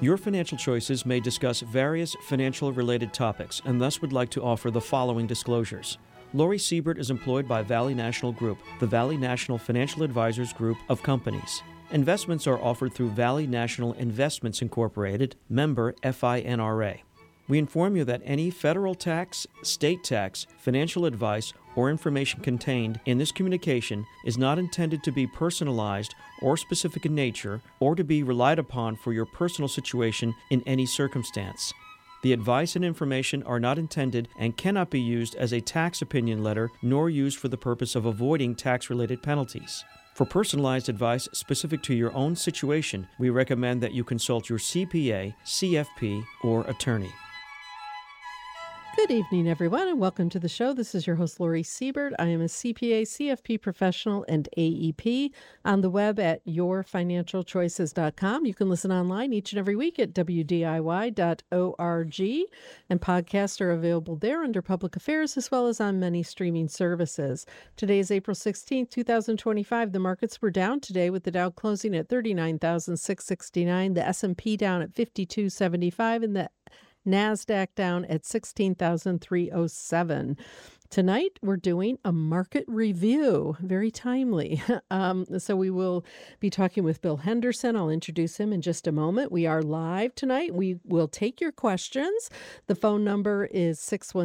Your Financial Choices may discuss various financial-related topics and thus would like to offer the following disclosures. Lori Siebert is employed by Valley National Group, the Valley National Financial Advisors Group of companies. Investments are offered through Valley National Investments Incorporated, member FINRA. We inform you that any federal tax, state tax, financial advice, or information contained in this communication is not intended to be personalized or specific in nature or to be relied upon for your personal situation in any circumstance. The advice and information are not intended and cannot be used as a tax opinion letter nor used for the purpose of avoiding tax-related penalties. For personalized advice specific to your own situation, we recommend that you consult your CPA, CFP, or attorney. Good evening, everyone, and welcome to the show. This is your host, Lori Siebert. I am a CPA, CFP professional, and AEP on the web at yourfinancialchoices.com. You can listen online each and every week at wdiy.org, and podcasts are available there under Public Affairs as well as on many streaming services. Today is April 16th, 2025. The markets were down today with the Dow closing at 39,669, the S&P down at 5275, and the NASDAQ down at 16,307. Tonight, we're doing a market review. Very timely. So we will be talking with Bill Henderson. I'll introduce him in just a moment. We are live tonight. We will take your questions. The phone number is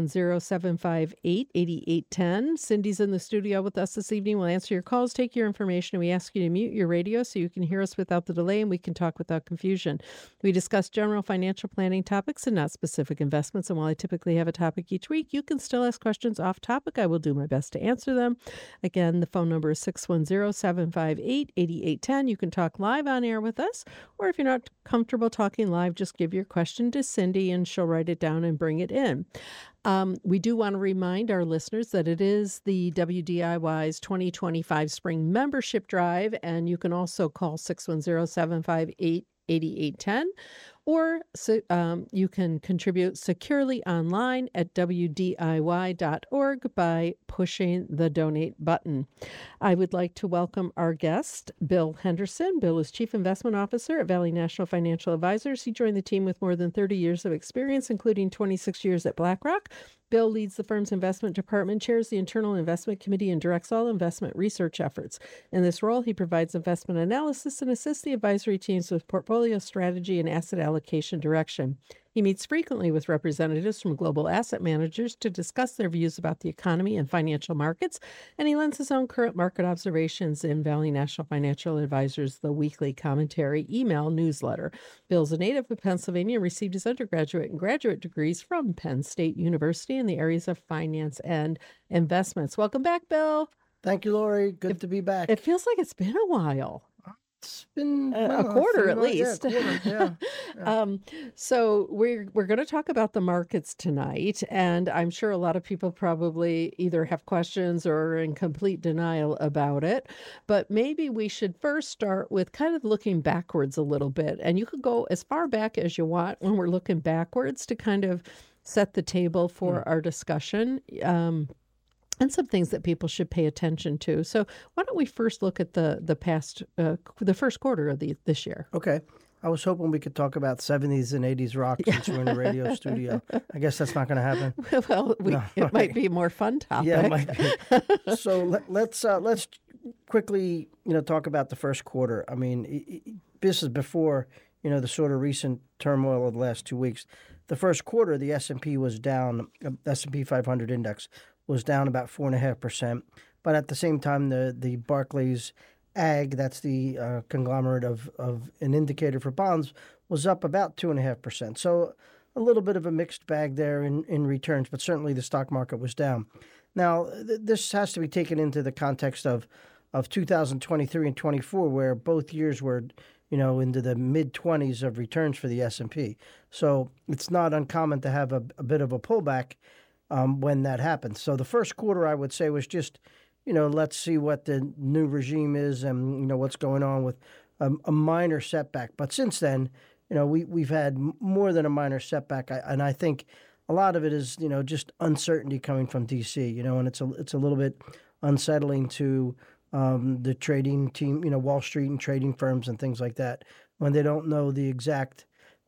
610-758-8810. Cindy's in the studio with us this evening. We'll answer your calls, take your information, and we ask you to mute your radio so you can hear us without the delay and we can talk without confusion. We discuss general financial planning topics and not specific investments. And while I typically have a topic each week, you can still ask questions off topic. I will do my best to answer them. Again, the phone number is 610-758-8810. You can talk live on air with us, or if you're not comfortable talking live, just give your question to Cindy and she'll write it down and bring it in. We do want to remind our listeners that it is the WDIY's 2025 Spring Membership Drive, and you can also call 610-758-8810. Or you can contribute securely online at WDIY.org by pushing the donate button. I would like to welcome our guest, Bill Henderson. Bill is Chief Investment Officer at Valley National Financial Advisors. He joined the team with more than 30 years of experience, including 26 years at BlackRock. Bill leads the firm's investment department, chairs the internal investment committee, and directs all investment research efforts. In this role, he provides investment analysis and assists the advisory teams with portfolio strategy and asset allocation direction. He meets frequently with representatives from global asset managers to discuss their views about the economy and financial markets, and he lends his own current market observations in Valley National Financial Advisors, the weekly commentary email newsletter. Bill's a native of Pennsylvania and received his undergraduate and graduate degrees from Penn State University in the areas of finance and investments. Welcome back, Bill. Thank you, Lori. Good to be back. It feels like it's been a while. It's been a quarter at least. Yeah, quarter, yeah. So we're going to talk about the markets tonight, and I'm sure a lot of people probably either have questions or are in complete denial about it. But maybe we should first start with kind of looking backwards a little bit, and you could go as far back as you want when we're looking backwards to kind of set the table for our discussion. And some things that people should pay attention to. So why don't we first look at the past, the first quarter of this year? Okay. I was hoping we could talk about 70s and 80s rock since we're in the radio studio. I guess that's not going to happen. Well, it might be a more fun topic. Yeah, it might be. So let's quickly talk about the first quarter. I mean, this is before the sort of recent turmoil of the last 2 weeks. The first quarter, the S&P was down. S&P 500 index was down about 4.5%. But at the same time, the Barclays Ag, that's the conglomerate of an indicator for bonds, was up about 2.5%. So a little bit of a mixed bag there in returns, but certainly the stock market was down. Now, this has to be taken into the context of 2023 and 24, where both years were into the mid-20s of returns for the S&P. So it's not uncommon to have a bit of a pullback when that happens. So the first quarter, I would say, was just, let's see what the new regime is and, what's going on with a minor setback. But since then, we've had more than a minor setback. And I think a lot of it is, just uncertainty coming from D.C., and it's a little bit unsettling to the trading team, Wall Street and trading firms and things like that, when they don't know the exact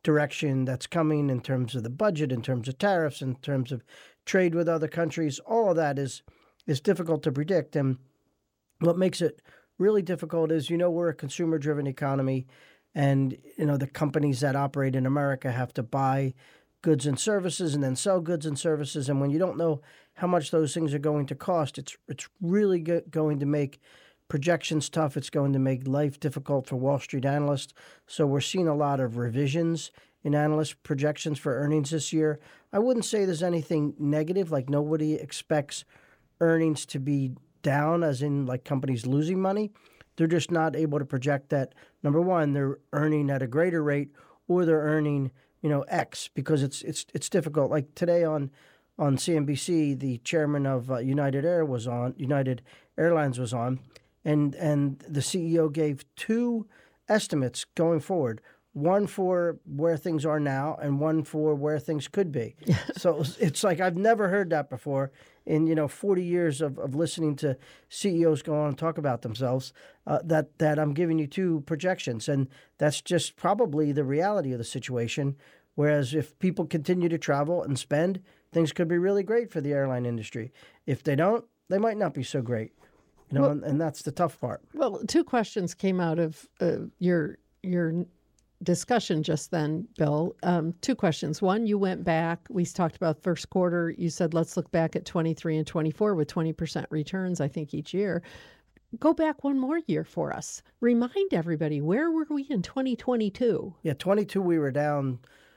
direction that's coming in terms of the budget, in terms of tariffs, in terms of trade with other countries. All of that is difficult to predict. And what makes it really difficult is, we're a consumer-driven economy, and, the companies that operate in America have to buy goods and services and then sell goods and services. And when you don't know how much those things are going to cost, it's really going to make projections tough. It's going to make life difficult for Wall Street analysts. So we're seeing a lot of revisions in analyst projections for earnings this year. I wouldn't say there's anything negative, like nobody expects earnings to be down, as in like companies losing money. They're just not able to project that, number one, they're earning at a greater rate, or they're earning, X, because it's difficult. Like today on CNBC, the chairman of United Airlines was on, and the CEO gave two estimates going forward. One for where things are now and one for where things could be. So it's like I've never heard that before in 40 years of listening to CEOs go on and talk about themselves, that I'm giving you two projections. And that's just probably the reality of the situation. Whereas if people continue to travel and spend, things could be really great for the airline industry. If they don't, they might not be so great. And that's the tough part. Well, two questions came out of your discussion just then, Bill. Two questions. One, you went back. We talked about first quarter. You said, let's look back at 23 and 24 with 20% returns, I think, each year. Go back one more year for us. Remind everybody, where were we in 2022? Yeah, 22 we were down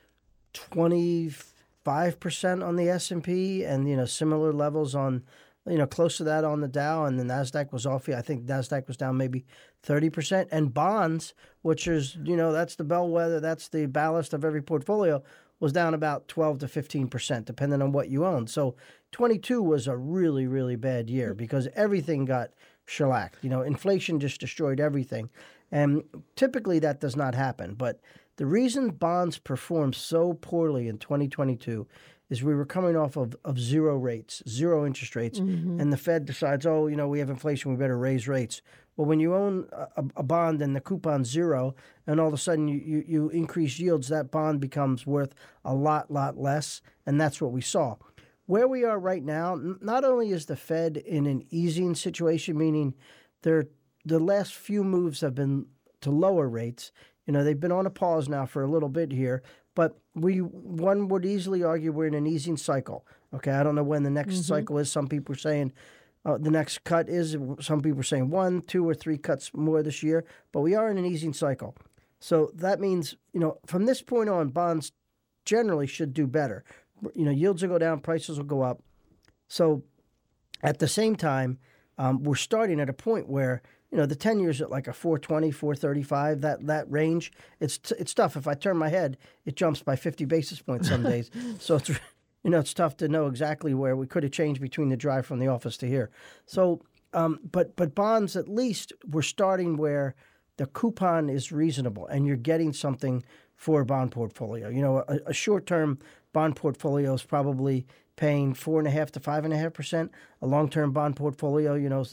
25% on the S&P, and similar levels on, close to that on the Dow, and the NASDAQ was off. I think NASDAQ was down maybe 30%. And bonds, which is, that's the bellwether, that's the ballast of every portfolio, was down about 12 to 15%, depending on what you own. So 22 was a really, really bad year because everything got shellacked. Inflation just destroyed everything. And typically that does not happen. But the reason bonds performed so poorly in 2022 is we were coming off of zero interest rates, and the Fed decides, we have inflation, we better raise rates. Well, when you own a bond and the coupon's zero, and all of a sudden you increase yields, that bond becomes worth a lot less, and that's what we saw. Where we are right now, not only is the Fed in an easing situation, meaning the last few moves have been to lower rates. They've been on a pause now for a little bit here, but one would easily argue we're in an easing cycle. Okay, I don't know when the next cycle is. Some people are saying the next cut is. Some people are saying 1, 2, or 3 cuts more this year, but we are in an easing cycle. So that means, from this point on, bonds generally should do better. Yields will go down, prices will go up. So at the same time, we're starting at a point where the 10 years at like a 420, 435, that range, it's tough. If I turn my head, it jumps by 50 basis points some days. So it's tough to know exactly where we could have changed between the drive from the office to here. So, but bonds, at least we're starting where the coupon is reasonable and you're getting something for a bond portfolio. A short-term bond portfolio is probably paying 4.5% to 5.5%. A long-term bond portfolio,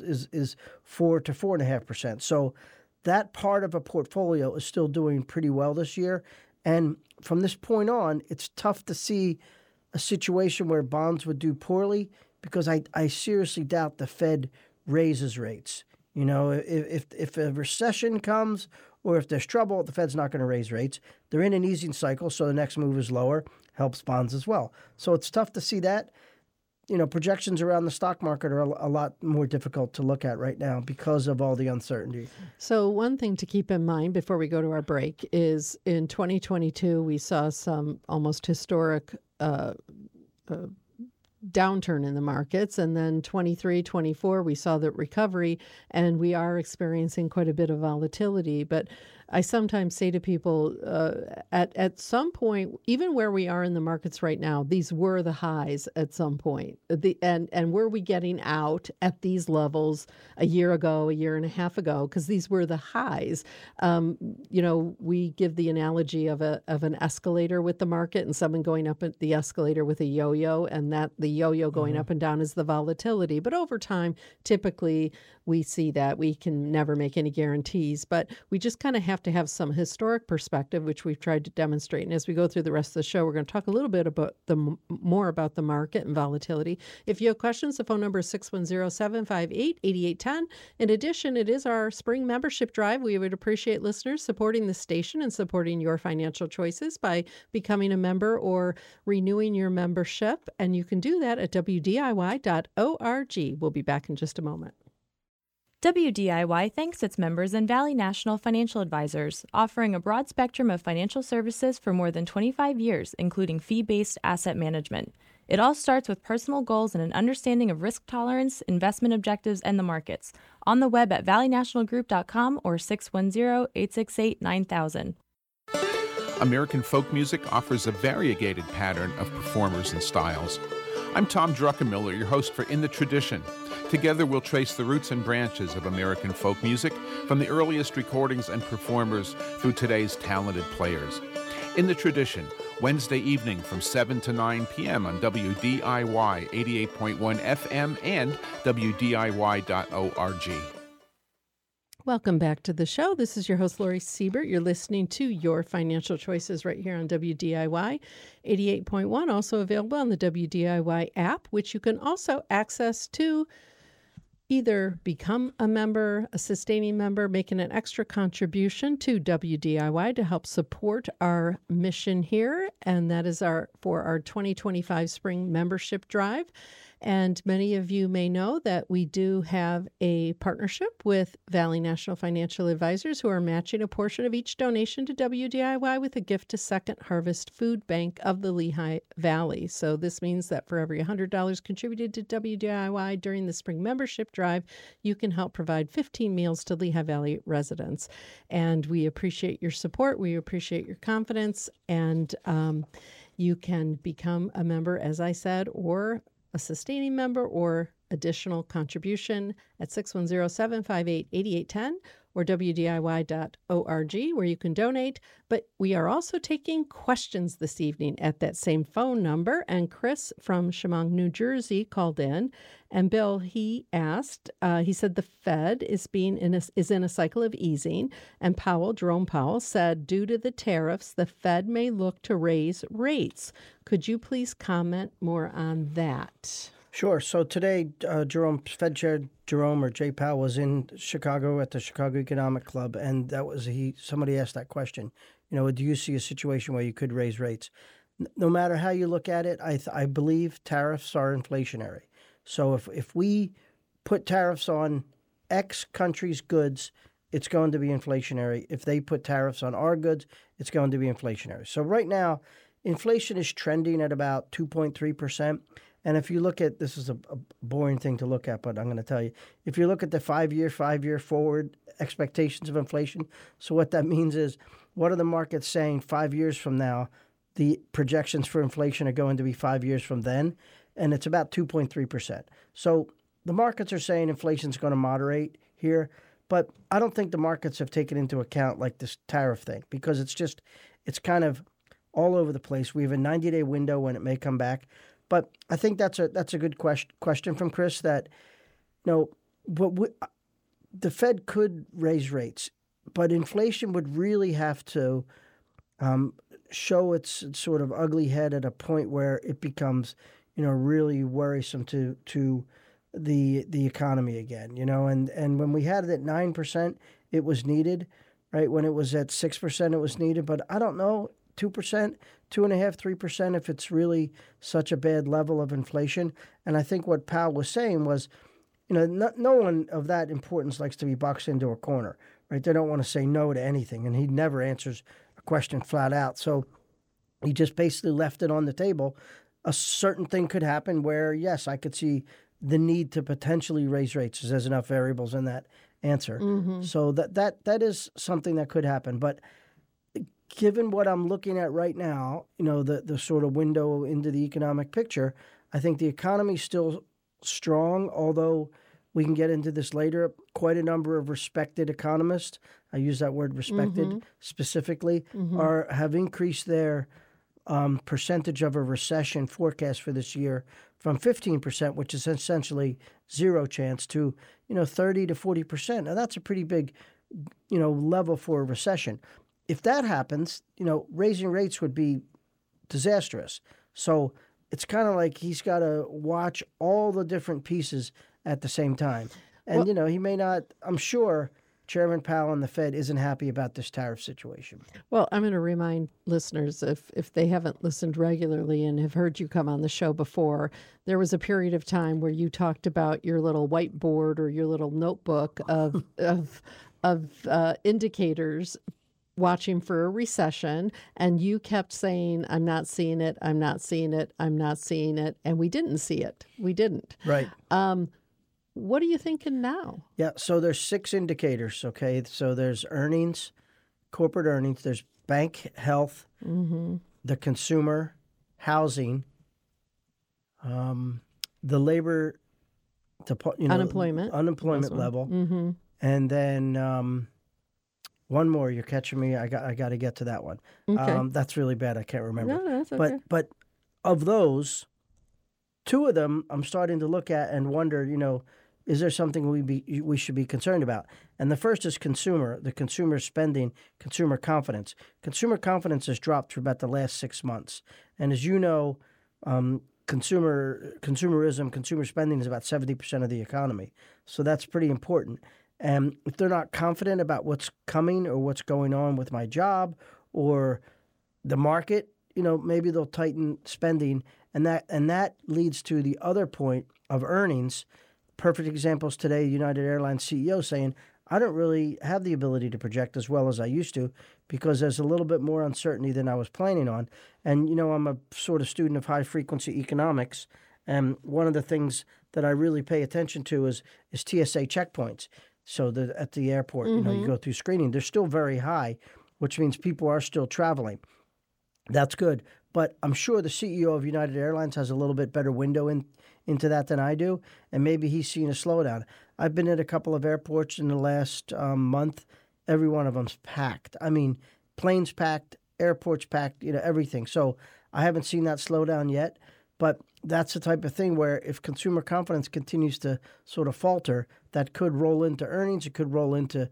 is 4 to 4.5%. So that part of a portfolio is still doing pretty well this year. And from this point on, it's tough to see a situation where bonds would do poorly because I seriously doubt the Fed raises rates. If a recession comes or if there's trouble, the Fed's not going to raise rates. They're in an easing cycle, so the next move is lower, helps bonds as well. So it's tough to see that. Projections around the stock market are a lot more difficult to look at right now because of all the uncertainty. So one thing to keep in mind before we go to our break is in 2022, we saw some almost historic downturn in the markets. And then 23, 24, we saw the recovery, and we are experiencing quite a bit of volatility. But I sometimes say to people, at some point, even where we are in the markets right now, these were the highs at some point. And were we getting out at these levels a year ago, a year and a half ago? Because these were the highs. We give the analogy of an escalator with the market and someone going up at the escalator with a yo-yo, and that the yo-yo going up and down is the volatility. But over time, typically, we see that. We can never make any guarantees, but we just kind of have have to have some historic perspective, which we've tried to demonstrate. And as we go through the rest of the show, we're going to talk a little bit about more about the market and volatility. If you have questions, the phone number is 610-758-8810. In addition, it is our spring membership drive. We would appreciate listeners supporting the station and supporting your financial choices by becoming a member or renewing your membership. And you can do that at WDIY.org. We'll be back in just a moment. WDIY thanks its members and Valley National Financial Advisors, offering a broad spectrum of financial services for more than 25 years, including fee-based asset management. It all starts with personal goals and an understanding of risk tolerance, investment objectives, and the markets. On the web at valleynationalgroup.com or 610-868-9000. American folk music offers a variegated pattern of performers and styles. I'm Tom Druckenmiller, your host for In the Tradition. Together we'll trace the roots and branches of American folk music from the earliest recordings and performers through today's talented players. In the Tradition, Wednesday evening from 7 to 9 p.m. on WDIY 88.1 FM and WDIY.org. Welcome back to the show. This is your host, Lori Siebert. You're listening to Your Financial Choices right here on WDIY 88.1, also available on the WDIY app, which you can also access to either become a member, a sustaining member, making an extra contribution to WDIY to help support our mission here. And that is for our 2025 spring membership drive. And many of you may know that we do have a partnership with Valley National Financial Advisors, who are matching a portion of each donation to WDIY with a gift to Second Harvest Food Bank of the Lehigh Valley. So this means that for every $100 contributed to WDIY during the spring membership drive, you can help provide 15 meals to Lehigh Valley residents. And we appreciate your support. We appreciate your confidence. And you can become a member, as I said, or a sustaining member or additional contribution at 610-758-8810 or WDIY.org, where you can donate. But we are also taking questions this evening at that same phone number. And Chris from Chemung, New Jersey called in. And Bill, he asked, he said the Fed is in a cycle of easing. And Jerome Powell said, due to the tariffs, the Fed may look to raise rates. Could you please comment more on that? Sure. So today, Fed Chair Jerome, or Jay Powell, was in Chicago at the Chicago Economic Club, and somebody asked that question. Do you see a situation where you could raise rates? No matter how you look at it, I believe tariffs are inflationary. So if we put tariffs on X country's goods, it's going to be inflationary. If they put tariffs on our goods, it's going to be inflationary. So right now, inflation is trending at about 2.3%. And if you look at, this is a boring thing to look at, but I'm going to tell you, if you look at the five-year forward expectations of inflation, so what that means is, what are the markets saying 5 years from now? The projections for inflation are going to be 5 years from then, and it's about 2.3%. So the markets are saying inflation is going to moderate here, but I don't think the markets have taken into account like this tariff thing, because it's kind of all over the place. We have a 90-day window when it may come back. But I think that's a good question from Chris, that the Fed could raise rates, but inflation would really have to show its sort of ugly head at a point where it becomes really worrisome to the economy again. And when we had it at 9%, it was needed, right? When it was at 6%, it was needed. But I don't know, 2%, 2.5%, 3%, if it's really such a bad level of inflation. And I think what Powell was saying was, no one of that importance likes to be boxed into a corner, right? They don't want to say no to anything, and he never answers a question flat out. So he just basically left it on the table. A certain thing could happen where, yes, I could see the need to potentially raise rates. There's enough variables in that answer. Mm-hmm. So that is something that could happen. But given what I'm looking at right now, the sort of window into the economic picture, I think the economy is still strong, although we can get into this later. Quite a number of respected economists, I use that word respected specifically, have increased their percentage of a recession forecast for this year from 15%, which is essentially zero chance, to 30 to 40%. Now that's a pretty big level for a recession. If that happens, raising rates would be disastrous. So it's kind of like he's got to watch all the different pieces at the same time. And, he may not, I'm sure Chairman Powell and the Fed isn't happy about this tariff situation. Well, I'm going to remind listeners, if they haven't listened regularly and have heard you come on the show before, there was a period of time where you talked about your little whiteboard or your little notebook of indicators watching for a recession, and you kept saying, I'm not seeing it, I'm not seeing it, I'm not seeing it, and we didn't see it. We didn't. Right. What are you thinking now? Yeah, so there's 6 indicators, okay? So there's earnings, corporate earnings, there's bank health, the consumer, housing, the labor, unemployment level, and then one more. You're catching me. I got to get to that one. Okay. That's really bad. I can't remember. No, that's okay. But of those, 2 of them I'm starting to look at and wonder, is there something we should be concerned about? And the first is the consumer spending, consumer confidence. Consumer confidence has dropped for about the last 6 months. And as you know, consumerism, consumer spending is about 70% of the economy. So that's pretty important. And if they're not confident about what's coming or what's going on with my job or the market, maybe they'll tighten spending. And that leads to the other point of earnings. Perfect examples today, United Airlines CEO saying, I don't really have the ability to project as well as I used to because there's a little bit more uncertainty than I was planning on. And, I'm a sort of student of high-frequency economics, and one of the things that I really pay attention to is TSA checkpoints. So at the airport, you go through screening. They're still very high, which means people are still traveling. That's good. But I'm sure the CEO of United Airlines has a little bit better window into that than I do, and maybe he's seen a slowdown. I've been at a couple of airports in the last month. Every one of them's packed. I mean, planes packed, airports packed, everything. So I haven't seen that slowdown yet, but that's the type of thing where if consumer confidence continues to sort of falter, that could roll into earnings. It could roll into,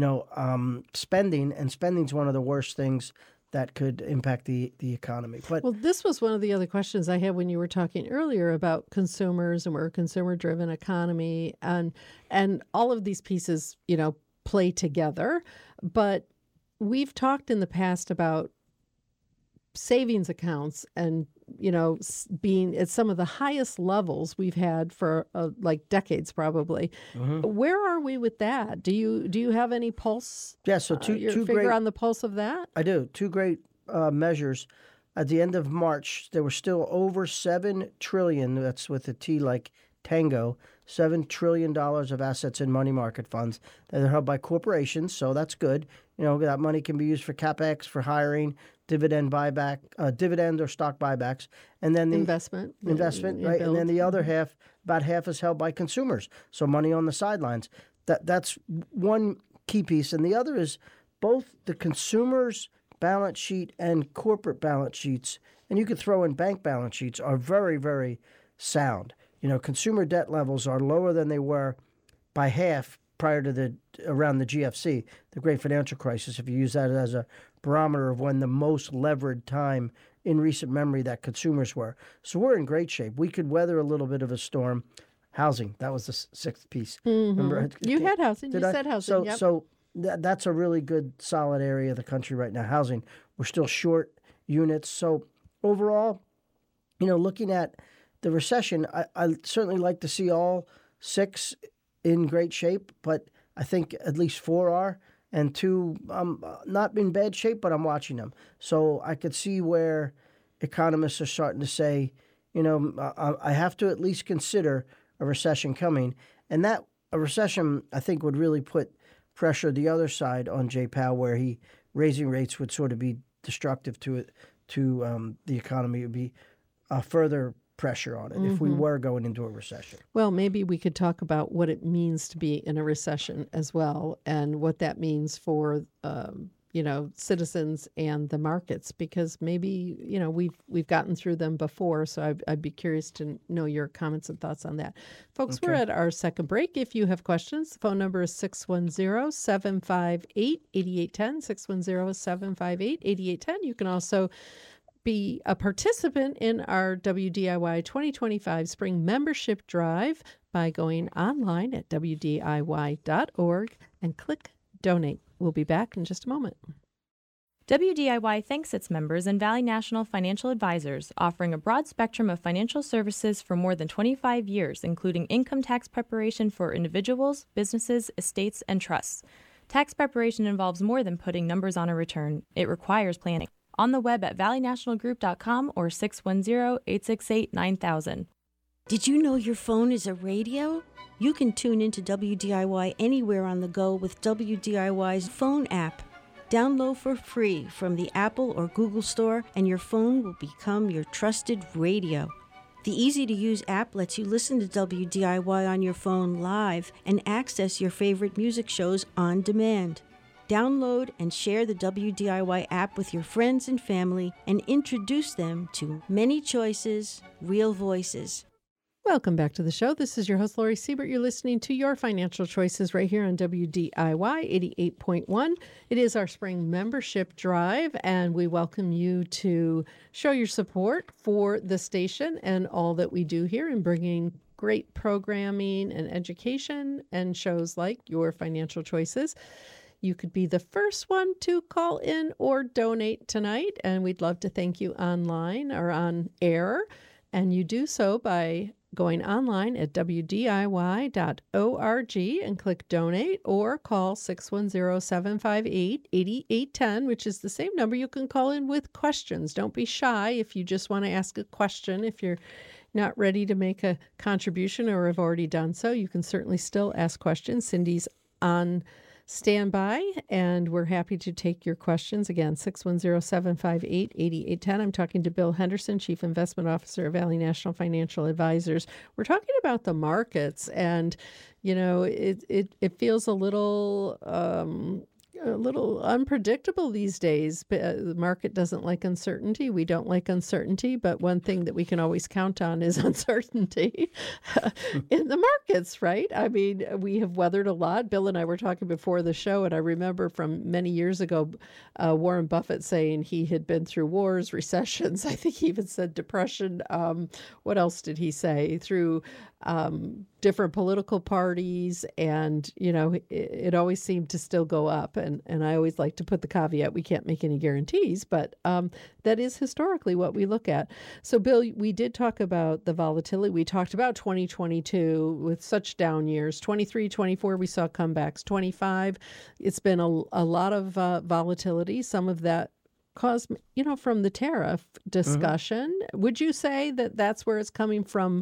spending, and spending's one of the worst things that could impact the economy. But this was one of the other questions I had when you were talking earlier about consumers, and we're a consumer-driven economy, and all of these pieces, play together. But we've talked in the past about savings accounts and being at some of the highest levels we've had for like decades, probably. Where are we with that? Do you have any pulse? Yeah, so two finger great on the pulse of that. I do. 2 great measures. At the end of March, there were still over $7 trillion. That's with a T like tango. $7 trillion of assets in money market funds that are held by corporations. So that's good. That money can be used for CapEx, for hiring, dividend buyback, dividend or stock buybacks, and then the investment, right? And then the other half, about half, is held by consumers. So money on the sidelines. That's one key piece, and the other is both the consumers' balance sheet and corporate balance sheets, and you could throw in bank balance sheets, are very, very sound. Consumer debt levels are lower than they were by half prior to around the GFC, the Great Financial Crisis, if you use that as a barometer of when the most levered time in recent memory that consumers were. So we're in great shape. We could weather a little bit of a storm. Housing, that was the 6th piece. Remember, you had housing. You said housing. So that's a really good, solid area of the country right now. Housing, we're still short units. So overall, looking at the recession, I certainly like to see all 6 in great shape, but I think at least 4 are, and 2 not in bad shape, but I'm watching them. So I could see where economists are starting to say, I have to at least consider a recession coming, and that a recession, I think, would really put pressure the other side on Jay Powell, where raising rates would sort of be destructive to the economy. It would be further pressure on it if we were going into a recession. Well, maybe we could talk about what it means to be in a recession as well, and what that means for citizens and the markets, because maybe, we've gotten through them before. So I'd be curious to know your comments and thoughts on that. Folks, We're at our second break. If you have questions, the phone number is 610-758-8810, 610-758-8810. You can also be a participant in our WDIY 2025 Spring Membership Drive by going online at WDIY.org and click Donate. We'll be back in just a moment. WDIY thanks its members and Valley National Financial Advisors, offering a broad spectrum of financial services for more than 25 years, including income tax preparation for individuals, businesses, estates, and trusts. Tax preparation involves more than putting numbers on a return. It requires planning. On the web at valleynationalgroup.com or 610-868-9000. Did you know your phone is a radio? You can tune into WDIY anywhere on the go with WDIY's phone app. Download for free from the Apple or Google Store, and your phone will become your trusted radio. The easy-to-use app lets you listen to WDIY on your phone live and access your favorite music shows on demand. Download and share the WDIY app with your friends and family and introduce them to many choices, real voices. Welcome back to the show. This is your host, Lori Siebert. You're listening to Your Financial Choices right here on WDIY 88.1. It is our spring membership drive, and we welcome you to show your support for the station and all that we do here in bringing great programming and education and shows like Your Financial Choices. You could be the first one to call in or donate tonight, and we'd love to thank you online or on air. And you do so by going online at WDIY.org and click donate, or call 610-758-8810, which is the same number. You can call in with questions. Don't be shy if you just want to ask a question. If you're not ready to make a contribution or have already done so, you can certainly still ask questions. Cindy's on standby, and we're happy to take your questions. Again, 610-758-8810. I'm talking to Bill Henderson, Chief Investment Officer of Valley National Financial Advisors. We're talking about the markets, and, it feels a little unpredictable these days. The market doesn't like uncertainty. We don't like uncertainty, but one thing that we can always count on is uncertainty in the markets, right? I mean, we have weathered a lot. Bill and I were talking before the show, and I remember from many years ago, Warren Buffett saying he had been through wars, recessions. I think he even said depression. What else did he say? Through different political parties, and it always seemed to still go up, and I always like to put the caveat, we can't make any guarantees, but that is historically what we look at. So Bill, we did talk about the volatility. We talked about 2022 with such down years. 23, 24 we saw comebacks. 25, it's been a lot of volatility, some of that caused from the tariff discussion. Would you say that that's where it's coming from?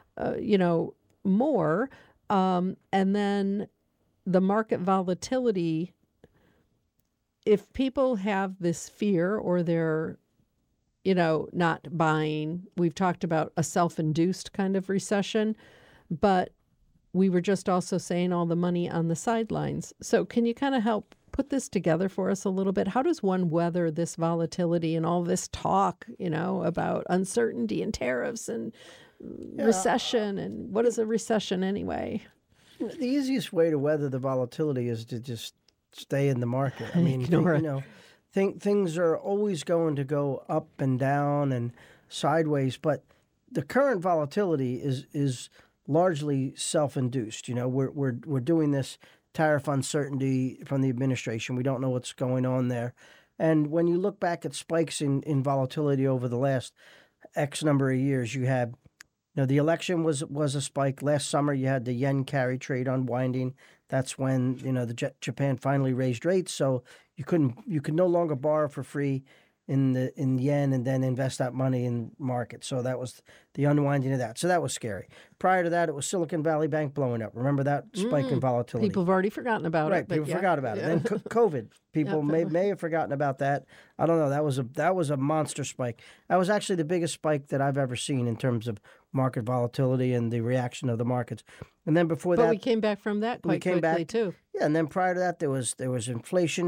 More, and then the market volatility, if people have this fear or they're, not buying, we've talked about a self-induced kind of recession, but we were just also saying all the money on the sidelines. So can you kind of help put this together for us a little bit? How does one weather this volatility and all this talk, about uncertainty and tariffs and recession, and what is a recession anyway? The easiest way to weather the volatility is to just stay in the market. I mean, things are always going to go up and down and sideways, but the current volatility is largely self-induced. We're doing this tariff uncertainty from the administration. We don't know what's going on there, and when you look back at spikes in volatility over the last X number of years, you had. The election was a spike. Last summer, you had the yen carry trade unwinding. That's when Japan finally raised rates, so you could no longer borrow for free in yen and then invest that money in markets. So that was the unwinding of that. So that was scary. Prior to that, it was Silicon Valley Bank blowing up. Remember that spike in volatility? People have already forgotten about it. Right, people forgot about it. Then COVID. People may have forgotten about that. I don't know. That was a monster spike. That was actually the biggest spike that I've ever seen in terms of market volatility and the reaction of the markets. And then before that, we came back from that quite quickly too. Yeah, and then prior to that, there was inflation.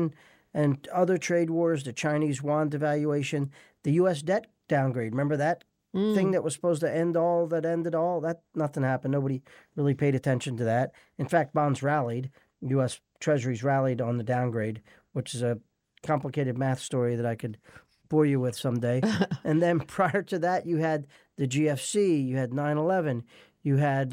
and other trade wars, the Chinese yuan devaluation, the U.S. debt downgrade. Remember that thing that was supposed to end all, that ended all? That nothing happened. Nobody really paid attention to that. In fact, bonds rallied. U.S. Treasuries rallied on the downgrade, which is a complicated math story that I could bore you with someday. And then prior to that, you had the GFC, you had 9/11, you had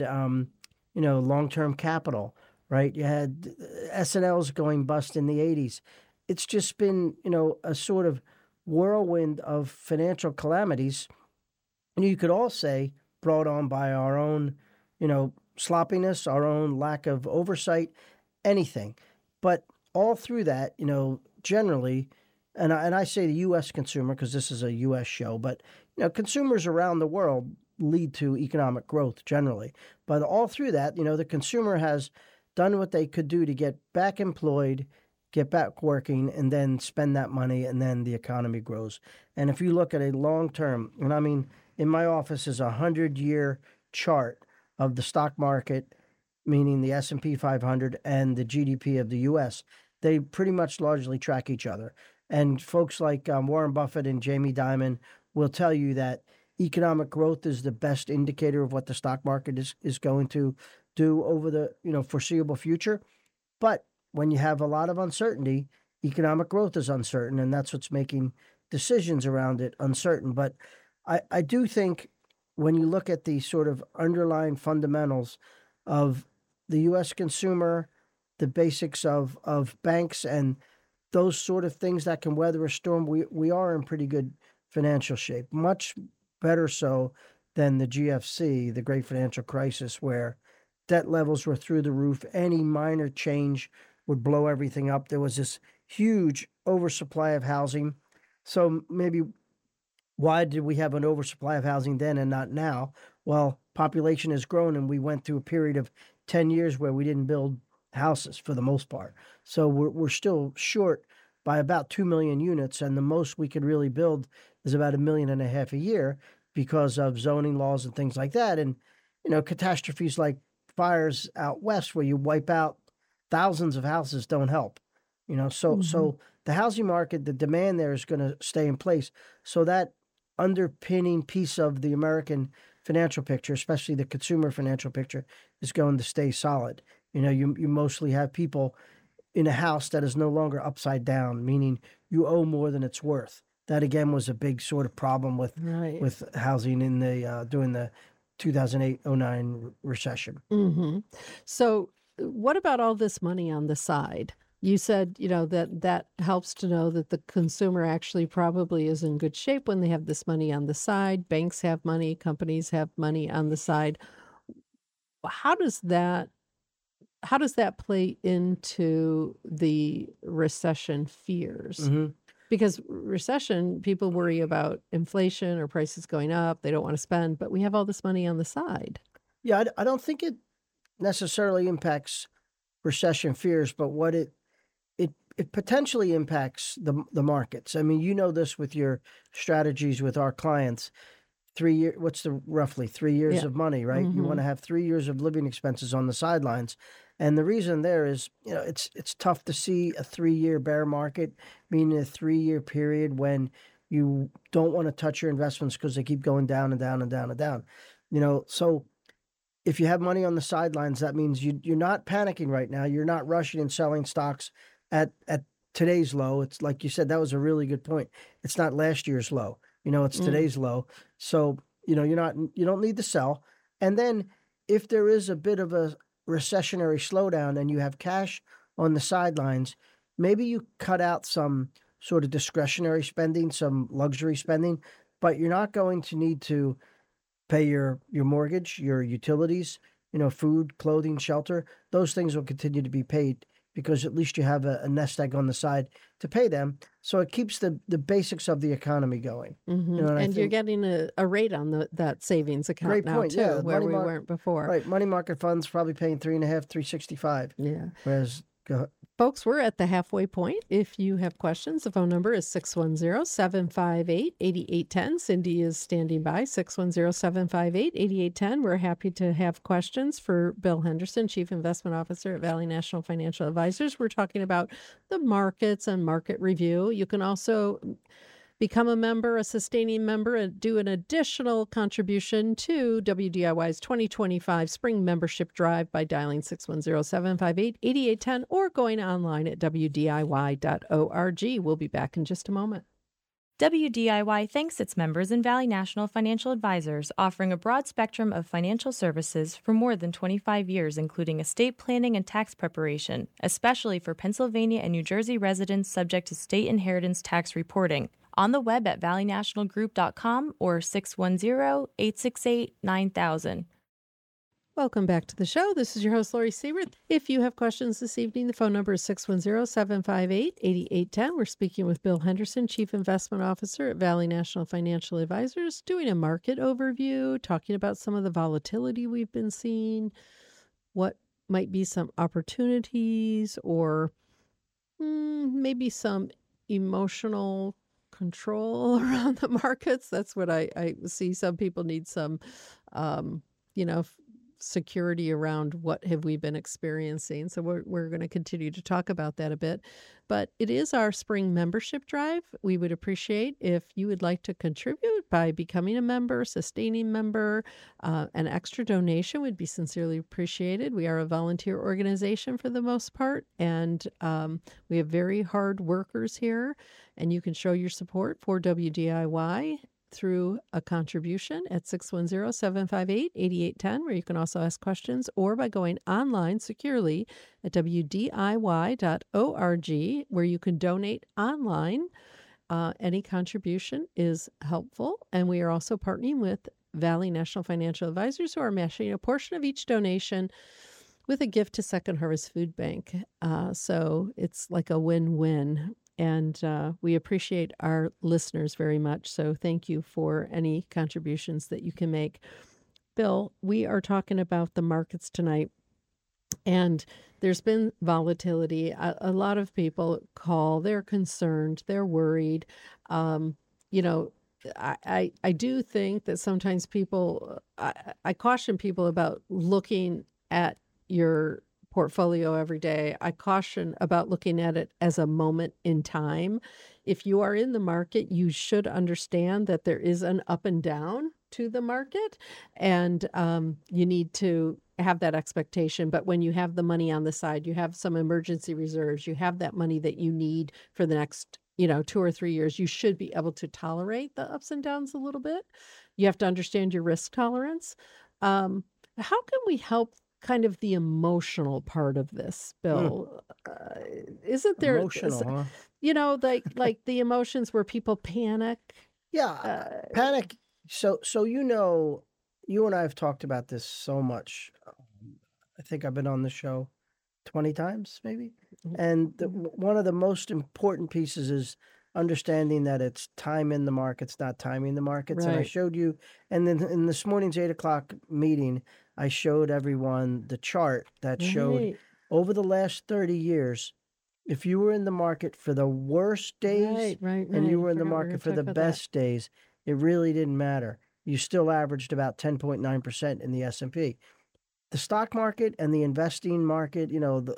long-term capital, right? You had S&Ls going bust in the 80s. It's just been, a sort of whirlwind of financial calamities. And you could all say brought on by our own, sloppiness, our own lack of oversight, anything. But all through that, generally, and I say the U.S. consumer because this is a U.S. show, but, consumers around the world lead to economic growth generally. But all through that, the consumer has done what they could do to get back employed, get back working, and then spend that money, and then the economy grows. And if you look at a long term, and I mean, in my office is a 100-year chart of the stock market, meaning the S&P 500 and the GDP of the U.S., they pretty much largely track each other. And folks like Warren Buffett and Jamie Dimon will tell you that economic growth is the best indicator of what the stock market is going to do over the foreseeable future. But when you have a lot of uncertainty, economic growth is uncertain, and that's what's making decisions around it uncertain. But I do think when you look at the sort of underlying fundamentals of the U.S. consumer, the basics of banks, and those sort of things that can weather a storm, we are in pretty good financial shape, much better so than the GFC, the Great Financial Crisis, where debt levels were through the roof. Any minor change would blow everything up. There was this huge oversupply of housing. So maybe why did we have an oversupply of housing then and not now? Well, population has grown, and we went through a period of 10 years where we didn't build houses for the most part. So we're still short by about 2 million units, and the most we could really build is about 1.5 million a year because of zoning laws and things like that. And, catastrophes like fires out west where you wipe out thousands of houses don't help. So the housing market, the demand there is going to stay in place. So that underpinning piece of the American financial picture, especially the consumer financial picture, is going to stay solid. You mostly have people in a house that is no longer upside down, meaning you owe more than it's worth. That again was a big sort of problem with housing in the during the 2008-09 recession. Mm-hmm. So what about all this money on the side? You said, that helps to know that the consumer actually probably is in good shape when they have this money on the side. Banks have money, companies have money on the side. How does that play into the recession fears? Mm-hmm. Because recession, people worry about inflation or prices going up. They don't want to spend, but we have all this money on the side. Yeah, I don't think it necessarily impacts recession fears, but what it potentially impacts the markets. I mean, this with your strategies with our clients. 3 years, roughly 3 years of money, right? Mm-hmm. You want to have 3 years of living expenses on the sidelines. And the reason there is, it's tough to see a 3-year bear market, meaning a 3-year period when you don't want to touch your investments because they keep going down and down and down and down. So if you have money on the sidelines, that means you're not panicking right now. You're not rushing and selling stocks at today's low. It's like you said, that was a really good point. It's not last year's low. It's today's low. So, you don't need to sell. And then if there is a bit of a recessionary slowdown and you have cash on the sidelines, maybe you cut out some sort of discretionary spending, some luxury spending, but you're not going to need to pay your mortgage, your utilities, food, clothing, shelter. Those things will continue to be paid because at least you have a nest egg on the side to pay them. So it keeps the basics of the economy going. Mm-hmm. And you're getting a rate on that savings account great now point. too, Yeah, where we weren't before. Right, money market funds probably paying 3.5, 3.65. Yeah. Whereas Folks, we're at the halfway point. If you have questions, the phone number is 610-758-8810. Cindy is standing by, 610-758-8810. We're happy to have questions for Bill Henderson, Chief Investment Officer at Valley National Financial Advisors. We're talking about the markets and market review. You can also become a member, a sustaining member, and do an additional contribution to WDIY's 2025 Spring Membership Drive by dialing 610-758-8810 or going online at WDIY.org. We'll be back in just a moment. WDIY thanks its members and Valley National Financial Advisors, offering a broad spectrum of financial services for more than 25 years, including estate planning and tax preparation, especially for Pennsylvania and New Jersey residents subject to state inheritance tax reporting. On the web at valleynationalgroup.com or 610-868-9000. Welcome back to the show. This is your host, Lori Siebert. If you have questions this evening, the phone number is 610-758-8810. We're speaking with Bill Henderson, Chief Investment Officer at Valley National Financial Advisors, doing a market overview, talking about some of the volatility we've been seeing, what might be some opportunities or maybe some emotional control around the markets. That's what I see. Some people need some, security around what have we been experiencing. So we're going to continue to talk about that a bit. But it is our spring membership drive. We would appreciate if you would like to contribute by becoming a member, sustaining member. An extra donation would be sincerely appreciated. We are a volunteer organization for the most part, and we have very hard workers here. And you can show your support for WDIY through a contribution at 610-758-8810, where you can also ask questions, or by going online securely at WDIY.org, where you can donate online. Any contribution is helpful. And we are also partnering with Valley National Financial Advisors, who are matching a portion of each donation with a gift to Second Harvest Food Bank. So it's like a win-win. And we appreciate our listeners very much. So thank you for any contributions that you can make. Bill, we are talking about the markets tonight. And there's been volatility. A lot of people call, they're concerned, they're worried. I do think that sometimes people, I caution people about looking at your portfolio every day. I caution about looking at it as a moment in time. If you are in the market, you should understand that there is an up and down to the market, and you need to have that expectation. But when you have the money on the side, you have some emergency reserves, you have that money that you need for the next 2 or 3 years, you should be able to tolerate the ups and downs a little bit. You have to understand your risk tolerance. How can we help kind of the emotional part of this, Bill? Isn't there emotional, like the emotions where people panic? Yeah, panic. So you and I have talked about this so much. I think I've been on the show 20 times, maybe. And one of the most important pieces is understanding that it's time in the markets, not timing the markets. Right. And I showed you, and then in this morning's 8 o'clock meeting, I showed everyone the chart that showed over the last 30 years, if you were in the market for the worst days and you were in the market for the best days, it really didn't matter. You still averaged about 10.9% in the S&P. The stock market and the investing market,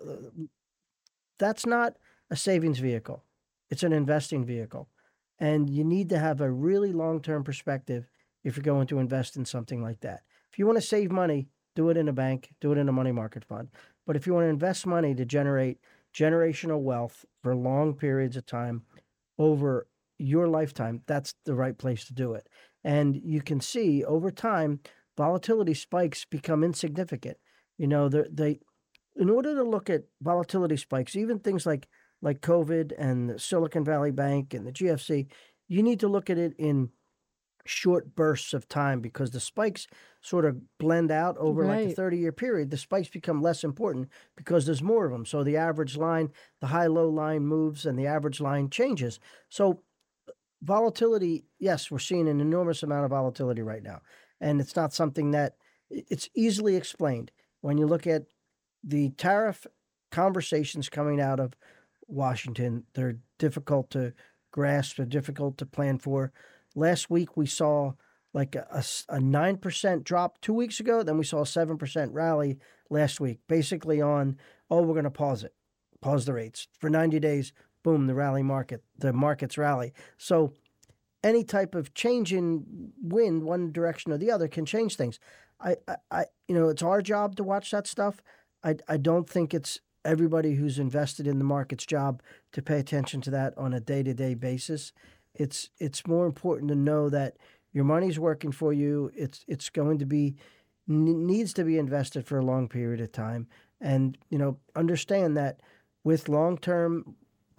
that's not a savings vehicle. It's an investing vehicle. And you need to have a really long-term perspective if you're going to invest in something like that. If you want to save money, do it in a bank, do it in a money market fund. But if you want to invest money to generate generational wealth for long periods of time over your lifetime, that's the right place to do it. And you can see over time, volatility spikes become insignificant. In order to look at volatility spikes, even things like COVID and the Silicon Valley Bank and the GFC, you need to look at it in short bursts of time, because the spikes sort of blend out over like a 30-year period. The spikes become less important because there's more of them. So the average line, the high-low line moves and the average line changes. So volatility, yes, we're seeing an enormous amount of volatility right now. And it's not something that it's easily explained. When you look at the tariff conversations coming out of Washington. They're difficult to grasp. They're difficult to plan for. Last week we saw like a 9% drop 2 weeks ago. Then we saw a 7% rally last week, basically on, we're going to pause the rates for 90 days. Boom, the markets rally. So any type of change in wind, one direction or the other, can change things. It's our job to watch that stuff. I don't think it's everybody who's invested in the market's job to pay attention to that on a day-to-day basis. It's more important to know that your money's working for you. It's going to be needs to be invested for a long period of time, and understand that with long-term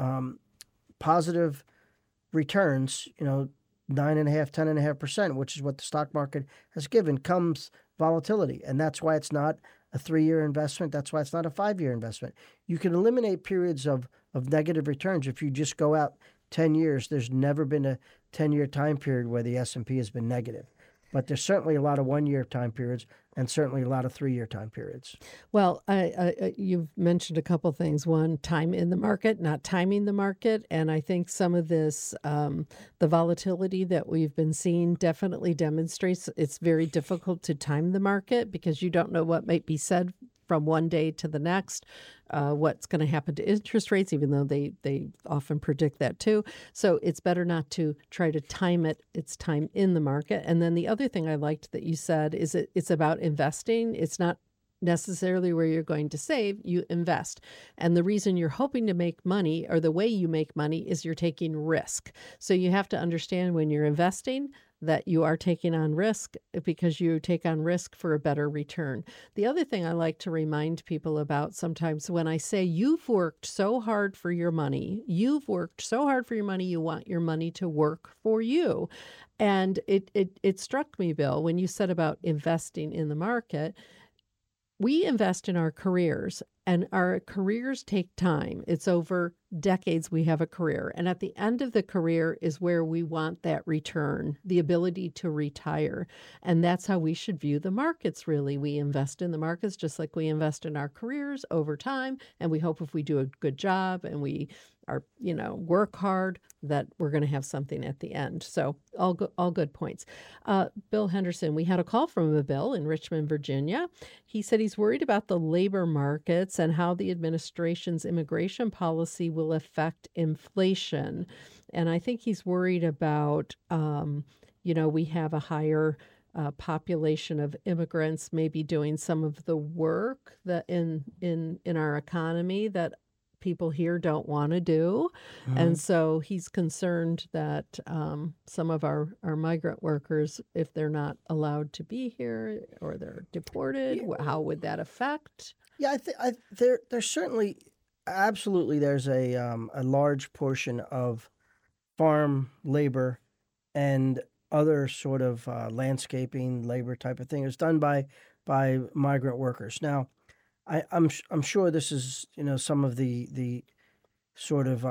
positive returns, 9.5%, 10.5%, which is what the stock market has given, comes volatility, and that's why it's not a 3-year investment. That's why it's not a 5-year investment. You can eliminate periods of negative returns if you just go out 10 years. There's never been a 10-year time period where the S&P has been negative. But there's certainly a lot of 1-year time periods and certainly a lot of 3-year time periods. Well, you've mentioned a couple things. One, time in the market, not timing the market. And I think some of this, the volatility that we've been seeing definitely demonstrates it's very difficult to time the market because you don't know what might be said from one day to the next, what's going to happen to interest rates, even though they often predict that too. So it's better not to try to time it. It's time in the market. And then the other thing I liked that you said is it's about investing. It's not necessarily where you're going to save, you invest. And the reason you're hoping to make money, or the way you make money, is you're taking risk. So you have to understand when you're investing that you are taking on risk because you take on risk for a better return. The other thing I like to remind people about sometimes when I say you've worked so hard for your money, you want your money to work for you. And it struck me, Bill, when you said about investing in the market. We invest in our careers, and our careers take time. It's over decades we have a career. And at the end of the career is where we want that return, the ability to retire. And that's how we should view the markets, really. We invest in the markets just like we invest in our careers over time. And we hope if we do a good job and we are, work hard, that we're going to have something at the end. So all good points. Bill Henderson, we had a call from a Bill in Richmond, Virginia. He said he's worried about the labor markets and how the administration's immigration policy will affect inflation. And I think he's worried about, we have a higher population of immigrants maybe doing some of the work that in our economy that people here don't want to do. Mm-hmm. And so he's concerned that some of our migrant workers, if they're not allowed to be here or they're deported, how would that affect? Yeah, there's certainly, absolutely, there's a large portion of farm labor and other sort of landscaping labor type of thing is done by migrant workers. Now, I'm sure this is some of the sort of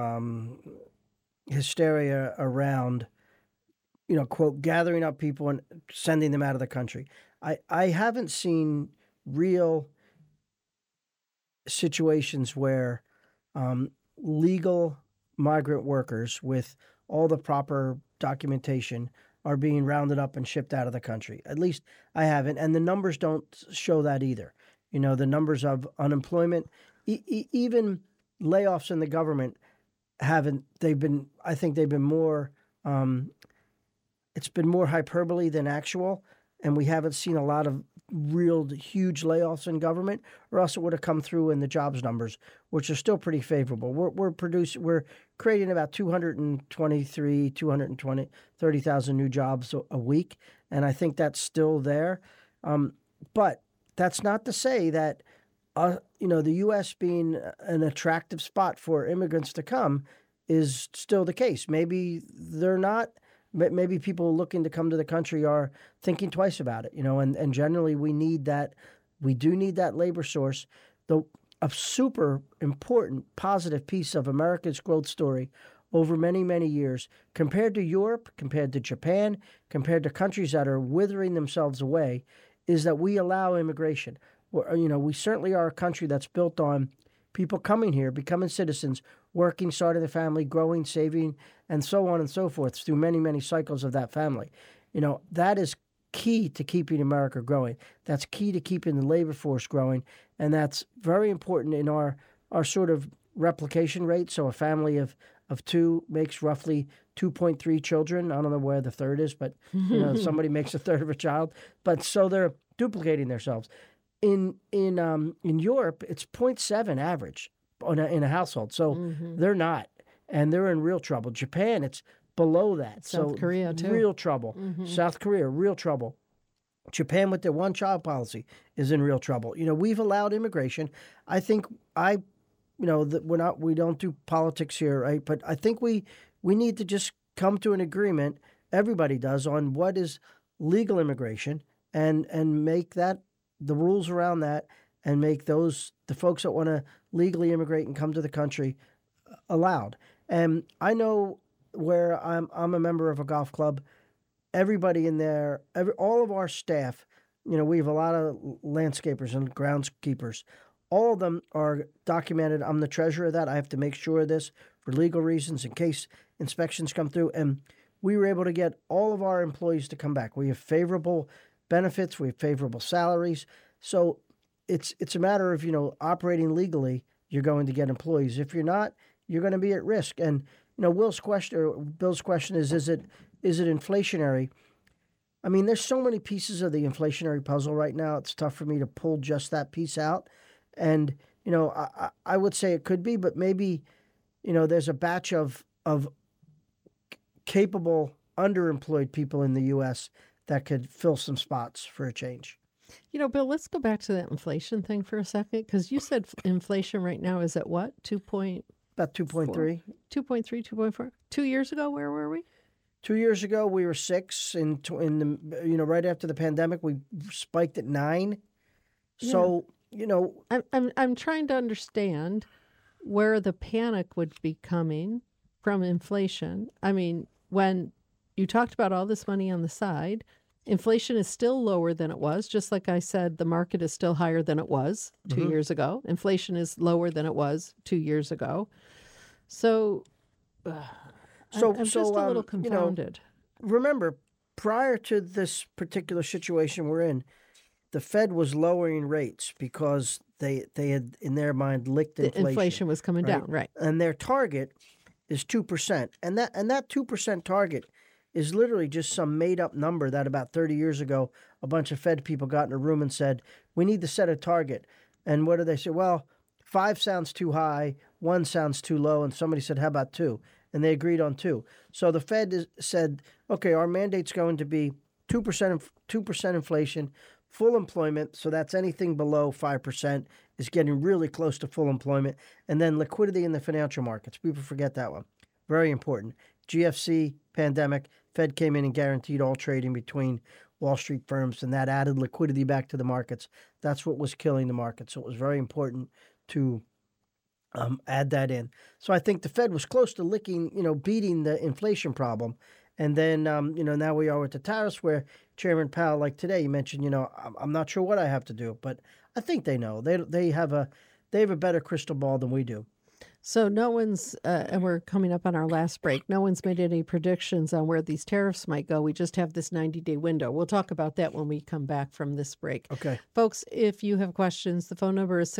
hysteria around quote gathering up people and sending them out of the country. I haven't seen real situations where legal migrant workers with all the proper documentation are being rounded up and shipped out of the country. At least I haven't, and the numbers don't show that either. The numbers of unemployment, even layoffs in the government I think they've been more, it's been more hyperbole than actual. And we haven't seen a lot of real huge layoffs in government, or else it would have come through in the jobs numbers, which are still pretty favorable. We're creating about 230,000 new jobs a week. And I think that's still there. But that's not to say that, the U.S. being an attractive spot for immigrants to come is still the case. Maybe they're not. Maybe people looking to come to the country are thinking twice about it, and generally we need that. We do need that labor source. A super important positive piece of America's growth story over many, many years, compared to Europe, compared to Japan, compared to countries that are withering themselves away, is that we allow immigration. We certainly are a country that's built on people coming here, becoming citizens, working, starting a family, growing, saving, and so on and so forth through many, many cycles of that family. That is key to keeping America growing. That's key to keeping the labor force growing, and that's very important in our sort of replication rate. So a family of two makes roughly 2.3 children. I don't know where the third is, but somebody makes a third of a child. But so they're duplicating themselves. In Europe, it's 0.7 average in a household. So they're not, and they're in real trouble. Japan, it's below that. South Korea, too. Real trouble. South Korea, real trouble. Japan, with their one-child policy, is in real trouble. We've allowed immigration. I think we don't do politics here, right? But I think we need to just come to an agreement, everybody does, on what is legal immigration and make that the rules around that, and make the folks that want to legally immigrate and come to the country allowed. And I know where I'm a member of a golf club. Everybody in there, all of our staff, we have a lot of landscapers and groundskeepers. All of them are documented. I'm the treasurer of that. I have to make sure of this for legal reasons in case inspections come through. And we were able to get all of our employees to come back. We have favorable benefits. We have favorable salaries. So it's a matter of, operating legally, you're going to get employees. If you're not, you're going to be at risk. And, Bill's question is it inflationary? I mean, there's so many pieces of the inflationary puzzle right now. It's tough for me to pull just that piece out. And, I would say it could be, but maybe, there's a batch of capable underemployed people in the U.S. that could fill some spots for a change. Bill, let's go back to that inflation thing for a second, because you said inflation right now is at what? About 2.3. 2.3, 2.4. 2 years ago, where were we? 2 years ago, we were 6. In the right after the pandemic, we spiked at 9. So, I'm trying to understand where the panic would be coming from inflation. I mean, when you talked about all this money on the side, inflation is still lower than it was. Just like I said, the market is still higher than it was 2 years ago. Inflation is lower than it was 2 years ago. So, I'm just a little confounded. Remember, prior to this particular situation we're in, the Fed was lowering rates because they had, in their mind, licked inflation. The inflation was coming down, right. And their target is 2%. And that 2% target is literally just some made-up number that about 30 years ago, a bunch of Fed people got in a room and said, we need to set a target. And what did they say? Well, 5 sounds too high, 1 sounds too low, and somebody said, how about 2? And they agreed on 2. So the Fed said, okay, our mandate's going to be 2% inflation, full employment, so that's anything below 5% is getting really close to full employment, and then liquidity in the financial markets. People forget that one. Very important. GFC, pandemic, Fed came in and guaranteed all trading between Wall Street firms, and that added liquidity back to the markets. That's what was killing the market. So it was very important to add that in. So I think the Fed was close to beating the inflation problem. And then, now we are with the tariffs where Chairman Powell, like today, you mentioned, I'm not sure what I have to do, but I think they know. They have a better crystal ball than we do. So no one's, and we're coming up on our last break, no one's made any predictions on where these tariffs might go. We just have this 90-day window. We'll talk about that when we come back from this break. Okay. Folks, if you have questions, the phone number is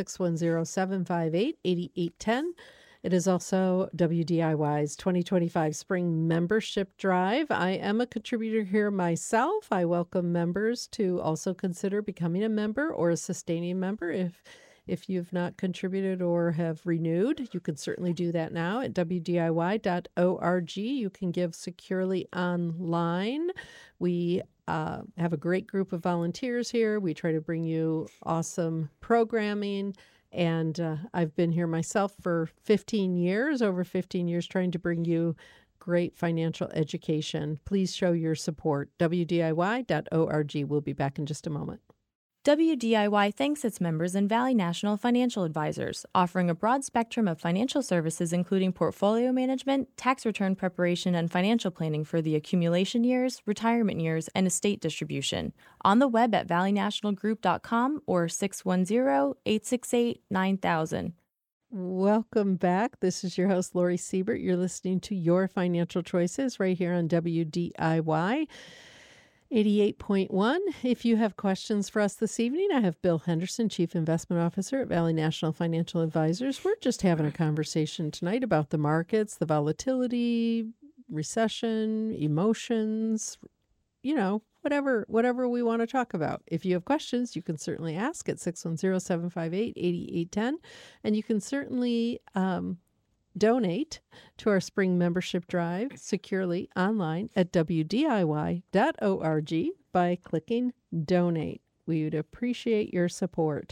610-758-8810. It is also WDIY's 2025 Spring Membership Drive. I am a contributor here myself. I welcome members to also consider becoming a member or a sustaining member. If you've not contributed or have renewed, you can certainly do that now at WDIY.org. You can give securely online. We have a great group of volunteers here. We try to bring you awesome programming. And I've been here myself for 15 years, over 15 years, trying to bring you great financial education. Please show your support. WDIY.org. We'll be back in just a moment. WDIY thanks its members and Valley National Financial Advisors, offering a broad spectrum of financial services including portfolio management, tax return preparation, and financial planning for the accumulation years, retirement years, and estate distribution. On the web at valleynationalgroup.com or 610-868-9000. Welcome back. This is your host, Lori Siebert. You're listening to Your Financial Choices right here on WDIY 88.1. If you have questions for us this evening, I have Bill Henderson, Chief Investment Officer at Valley National Financial Advisors. We're just having a conversation tonight about the markets, the volatility, recession, emotions, whatever we want to talk about. If you have questions, you can certainly ask at 610-758-8810. And you can certainly donate to our spring membership drive securely online at WDIY.org by clicking donate. We would appreciate your support.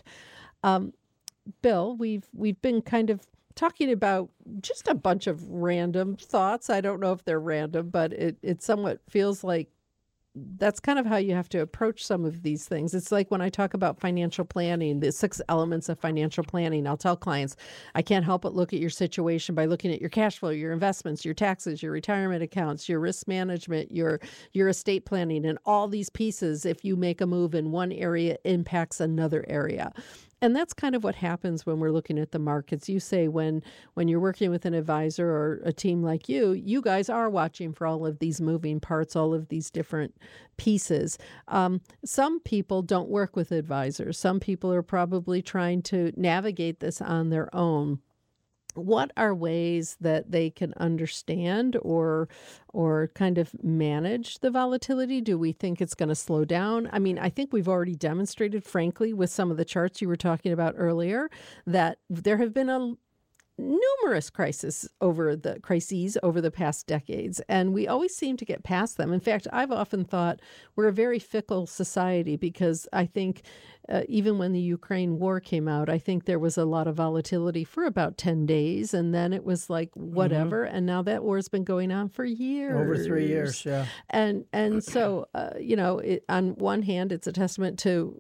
Bill, we've been kind of talking about just a bunch of random thoughts. I don't know if they're random, but it somewhat feels like that's kind of how you have to approach some of these things. It's like when I talk about financial planning, the 6 elements of financial planning, I'll tell clients, I can't help but look at your situation by looking at your cash flow, your investments, your taxes, your retirement accounts, your risk management, your estate planning, and all these pieces. If you make a move in one area, impacts another area. And that's kind of what happens when we're looking at the markets. You say when you're working with an advisor or a team like you guys are watching for all of these moving parts, all of these different pieces. Some people don't work with advisors. Some people are probably trying to navigate this on their own. What are ways that they can understand or kind of manage the volatility? Do we think it's going to slow down? I mean, I think we've already demonstrated, frankly, with some of the charts you were talking about earlier, that there have been numerous crises over the past decades, and we always seem to get past them. In fact, I've often thought we're a very fickle society because I think even when the Ukraine war came out, I think there was a lot of volatility for about 10 days, and then it was like whatever, and now that war's been going on for years. Over 3 years, yeah. And so, on one hand, it's a testament to,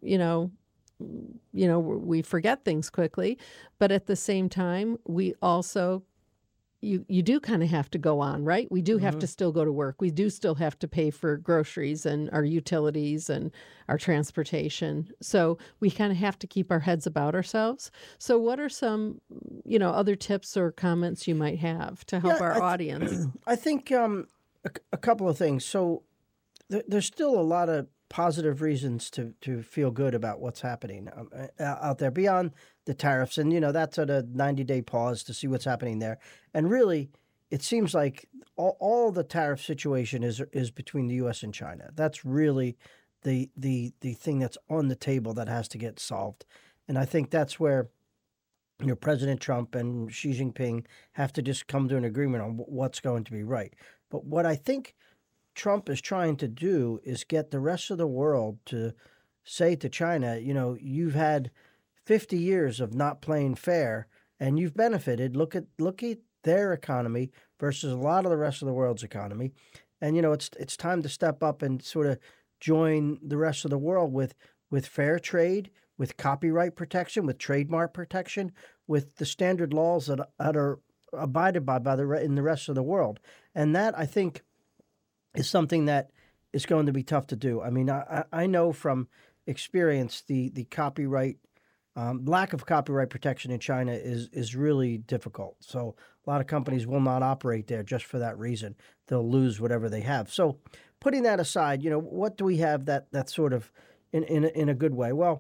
we forget things quickly, but at the same time, we also, you do kind of have to go on, right? We do have to still go to work. We do still have to pay for groceries and our utilities and our transportation. So we kind of have to keep our heads about ourselves. So what are some, other tips or comments you might have to help our audience? I think a couple of things. So there's still a lot of positive reasons to feel good about what's happening out there beyond the tariffs. And, that's at a 90-day pause to see what's happening there. And really, it seems like all the tariff situation is between the U.S. and China. That's really the thing that's on the table that has to get solved. And I think that's where President Trump and Xi Jinping have to just come to an agreement on what's going to be right. But what I think Trump is trying to do is get the rest of the world to say to China, you've had 50 years of not playing fair and you've benefited. Look at their economy versus a lot of the rest of the world's economy. And, it's time to step up and sort of join the rest of the world with fair trade, with copyright protection, with trademark protection, with the standard laws that are abided by in the rest of the world. And that, I think, is something that is going to be tough to do. I mean, I know from experience the copyright lack of copyright protection in China is really difficult. So a lot of companies will not operate there just for that reason. They'll lose whatever they have. So putting that aside, what do we have that's sort of in a good way? Well,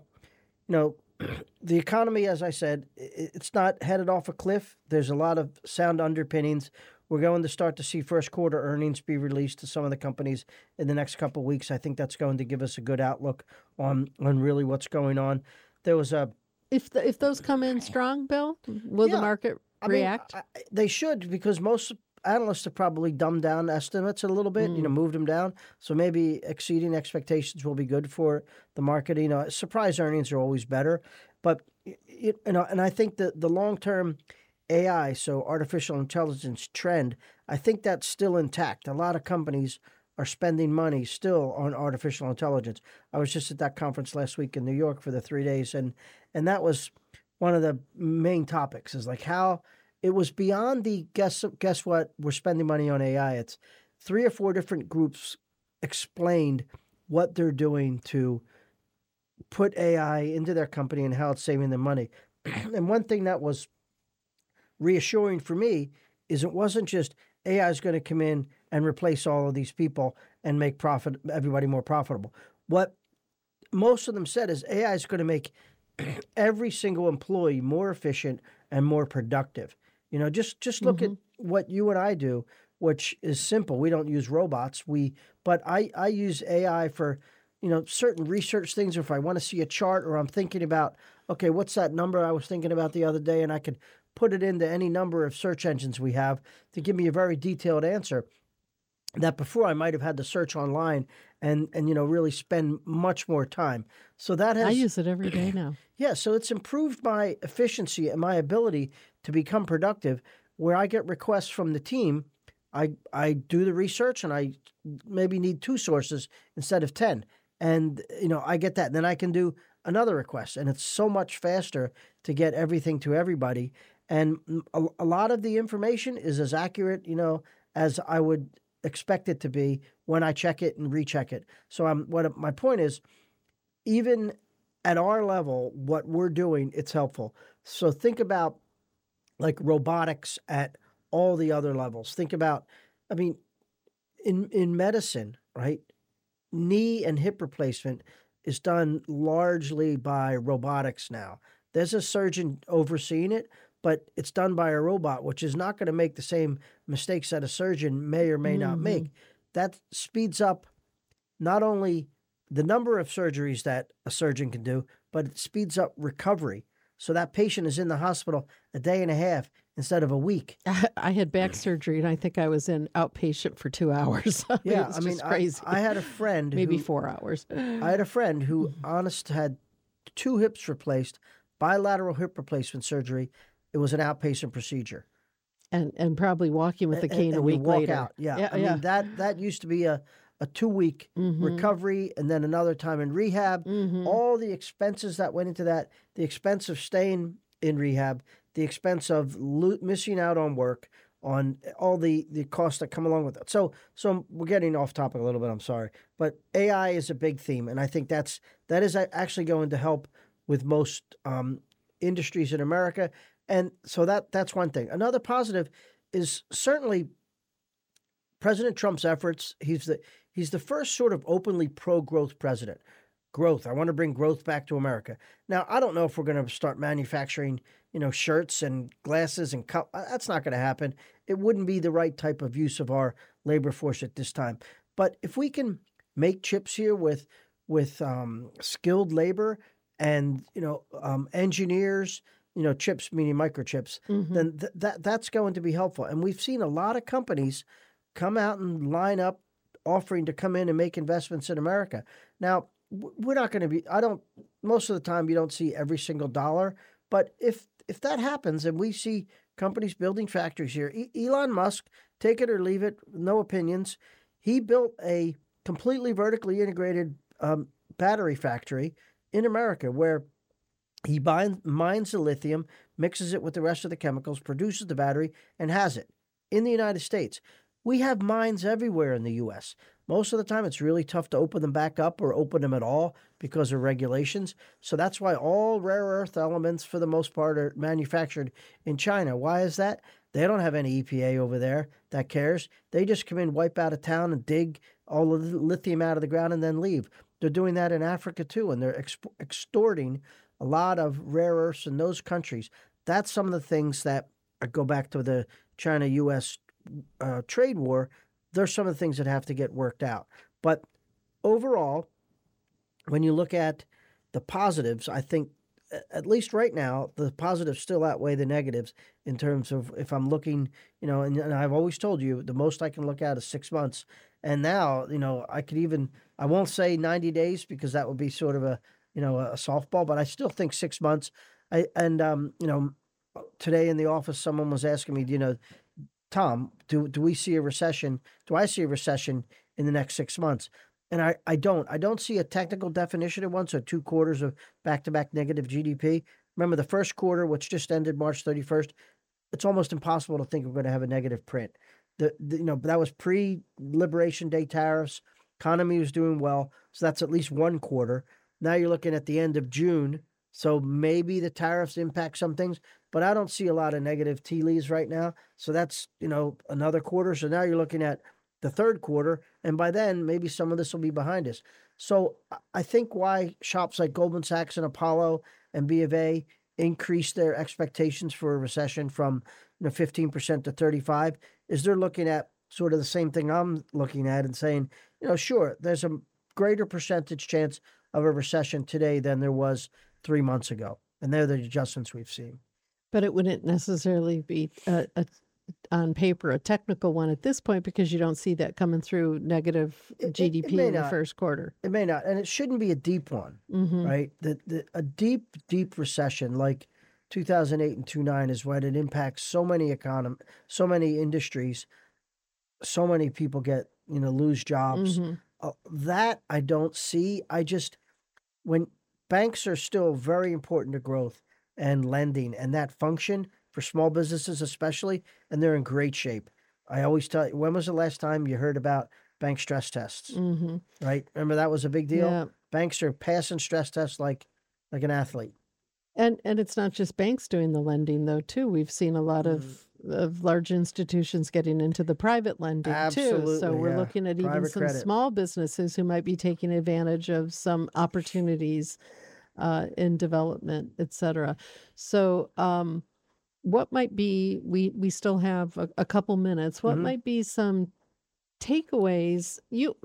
the economy, as I said, it's not headed off a cliff. There's a lot of sound underpinnings. We're going to start to see first quarter earnings be released to some of the companies in the next couple of weeks. I think that's going to give us a good outlook on really what's going on. There was if those come in strong, Bill, will the market react? They should, because most analysts have probably dumbed down estimates a little bit, moved them down. So maybe exceeding expectations will be good for the market. Surprise earnings are always better. But, and I think that the long-term AI, so artificial intelligence trend, I think that's still intact. A lot of companies are spending money still on artificial intelligence. I was just at that conference last week in New York for the 3 days, and that was one of the main topics, is like how it was beyond the guess what, we're spending money on AI. It's 3 or 4 different groups explained what they're doing to put AI into their company and how it's saving them money. And one thing that was reassuring for me is it wasn't just AI is going to come in and replace all of these people and make everybody more profitable. What most of them said is AI is going to make every single employee more efficient and more productive. Just look at what you and I do, which is simple. We don't use robots. But I use AI for, certain research things. Or if I want to see a chart or I'm thinking about, okay, what's that number I was thinking about the other day? And I could put it into any number of search engines we have to give me a very detailed answer that before I might have had to search online and really spend much more time. So that has... I use it every day now. Yeah, so it's improved my efficiency and my ability to become productive, where I get requests from the team. I do the research and I maybe need 2 sources instead of 10. And, I get that. And then I can do another request. And it's so much faster to get everything to everybody. And a lot of the information is as accurate, as I would expect it to be when I check it and recheck it. So my point is, even at our level, what we're doing, it's helpful. So think about like robotics at all the other levels. Think about, in medicine, right? Knee and hip replacement is done largely by robotics now. There's a surgeon overseeing it, but it's done by a robot, which is not going to make the same mistakes that a surgeon may or may not make. That speeds up not only the number of surgeries that a surgeon can do, but it speeds up recovery. So that patient is in the hospital a day and a half instead of a week. I had back surgery, and I think I was in outpatient for 2 hours. Yeah, it's just crazy. I had a friend maybe 4 hours. I had a friend who had 2 hips replaced, bilateral hip replacement surgery. It was an outpatient procedure. And probably walking with a cane a week walk later. Out. Yeah. I mean, that used to be a 2-week recovery and then another time in rehab. All the expenses that went into that, the expense of staying in rehab, the expense of missing out on work, on all the costs that come along with it. So we're getting off topic a little bit, I'm sorry. But AI is a big theme, and I think that is actually going to help with most industries in America. And so that's one thing. Another positive is certainly President Trump's efforts. He's the first sort of openly pro-growth president. Growth. I want to bring growth back to America. Now, I don't know if we're going to start manufacturing, shirts and glasses and cups. That's not going to happen. It wouldn't be the right type of use of our labor force at this time. But if we can make chips here with skilled labor and engineers, chips meaning microchips, then that's going to be helpful. And we've seen a lot of companies come out and line up offering to come in and make investments in America. Now, we're not going to be, most of the time you don't see every single dollar, but if that happens and we see companies building factories here, Elon Musk, take it or leave it, no opinions, he built a completely vertically integrated battery factory in America where he mines the lithium, mixes it with the rest of the chemicals, produces the battery, and has it in the United States. We have mines everywhere in the U.S. Most of the time, it's really tough to open them back up or open them at all because of regulations. So that's why all rare earth elements, for the most part, are manufactured in China. Why is that? They don't have any EPA over there that cares. They just come in, wipe out a town, and dig all the lithium out of the ground and then leave. They're doing that in Africa, too, and they're extorting a lot of rare earths in those countries. That's some of the things that go back to the China-U.S. Trade war. There's some of the things that have to get worked out. But overall, when you look at the positives, I think, at least right now, the positives still outweigh the negatives in terms of if I'm looking, and I've always told you, the most I can look at is 6 months. And now, I won't say 90 days because that would be sort of a softball, but I still think 6 months. Today in the office, someone was asking me, Tom, do we see a recession? Do I see a recession in the next 6 months? And I don't see a technical definition at once, so 2 quarters of back-to-back negative GDP. Remember the first quarter, which just ended March 31st, it's almost impossible to think we're going to have a negative print. That was pre-Liberation Day tariffs. Economy was doing well, so that's at least 1 quarter. Now you're looking at the end of June, so maybe the tariffs impact some things. but I don't see a lot of negative tea leaves right now. So that's, another quarter. So now you're looking at the third quarter, and by then maybe some of this will be behind us. So I think why shops like Goldman Sachs and Apollo and B of A increased their expectations for a recession from 15% to 35 is they're looking at sort of the same thing I'm looking at and saying, sure, there's a greater percentage chance of a recession today than there was 3 months ago. And they're the adjustments we've seen. But it wouldn't necessarily be on paper a technical one at this point because you don't see that coming through negative GDP in the first quarter. It may not. And it shouldn't be a deep one, right? A deep recession like 2008 and 2009 is when it impacts so many so many industries, so many people lose jobs. That I don't see. When banks are still very important to growth and lending and that function for small businesses especially, and they're in great shape. I always tell you, when was the last time you heard about bank stress tests? Right? Remember that was a big deal? Yeah. Banks are passing stress tests like an athlete. And it's not just banks doing the lending, though, too. We've seen a lot of large institutions getting into the private lending, too. So we're looking at even some small businesses who might be taking advantage of some opportunities in development, et cetera. So what might be, we still have a couple minutes, what might be some takeaways?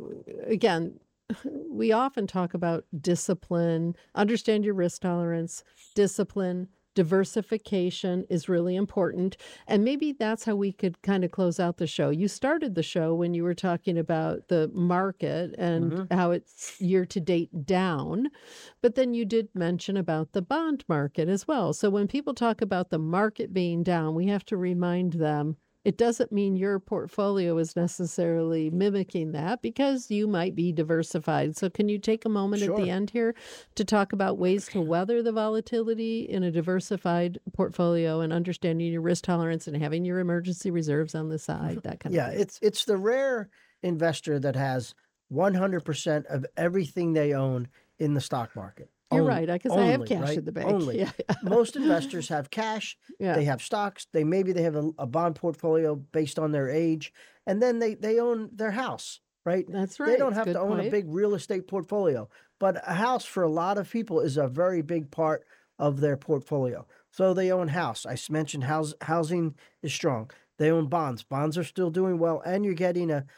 We often talk about discipline, understand your risk tolerance, discipline, diversification is really important. And maybe that's how we could kind of close out the show. You started the show when you were talking about the market and how it's year to date down, but then you did mention about the bond market as well. So when people talk about the market being down, we have to remind them it doesn't mean your portfolio is necessarily mimicking that because you might be diversified. So can you take a moment at the end here to talk about ways to weather the volatility in a diversified portfolio and understanding your risk tolerance and having your emergency reserves on the side, that kind of thing? Yeah, it's the rare investor that has 100% of everything they own in the stock market. You're right, because I have cash in the bank. Only. Yeah. Most investors have cash. Yeah. They have stocks. They have a bond portfolio based on their age, and then they own their house, right? That's right. They don't have to own a big real estate portfolio, but a house for a lot of people is a very big part of their portfolio. So they own house. I mentioned housing is strong. They own bonds. Bonds are still doing well, and you're getting a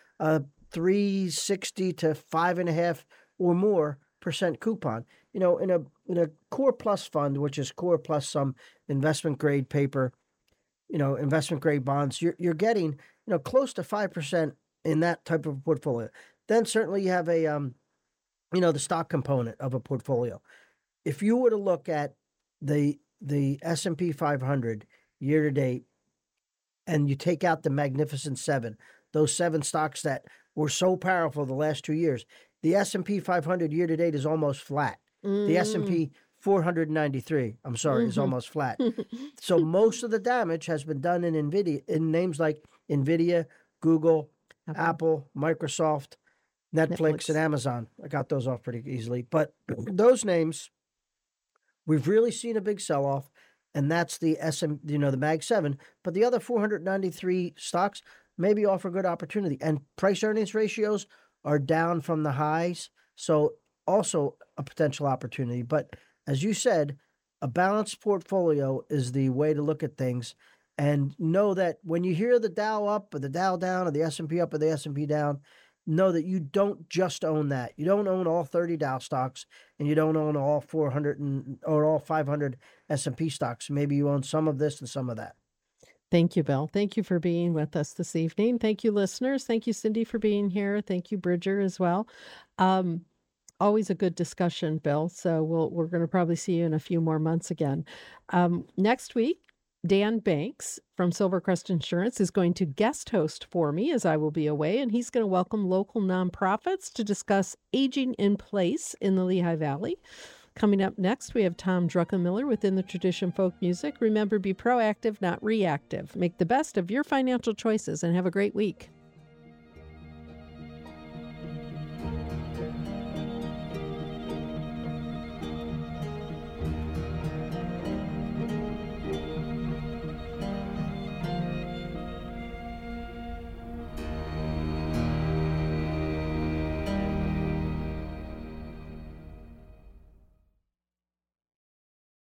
3.60 to 5.5 or more % coupon. In a Core Plus fund, which is Core Plus some investment grade paper, investment grade bonds, you're getting close to 5% in that type of portfolio. Then certainly you have a the stock component of a portfolio. If you were to look at the S&P 500 year to date, and you take out the Magnificent Seven, those 7 stocks that were so powerful the last 2 years, the S&P 500 year to date is almost flat. The S&P 493, is almost flat. So most of the damage has been done in names like NVIDIA, Google, Apple, Microsoft, Netflix, and Amazon. I got those off pretty easily. But those names, we've really seen a big sell-off, and that's the the Mag 7. But the other 493 stocks maybe offer good opportunity. And price-earnings ratios are down from the highs, so also a potential opportunity. But as you said, a balanced portfolio is the way to look at things, and know that when you hear the Dow up or the Dow down or the S&P up or the S&P down, know that you don't just own that. You don't own all 30 Dow stocks, and you don't own all 400 or all 500 S&P stocks. Maybe you own some of this and some of that. Thank you, Bill. Thank you for being with us this evening. Thank you, listeners. Thank you, Cindy, for being here. Thank you, Bridger, as well. Always a good discussion, Bill. So we're going to probably see you in a few more months again. Next week, Dan Banks from Silvercrest Insurance is going to guest host for me as I will be away, and he's going to welcome local nonprofits to discuss aging in place in the Lehigh Valley. Coming up next, we have Tom Druckenmiller with In the Tradition Folk Music. Remember, be proactive, not reactive. Make the best of your financial choices and have a great week.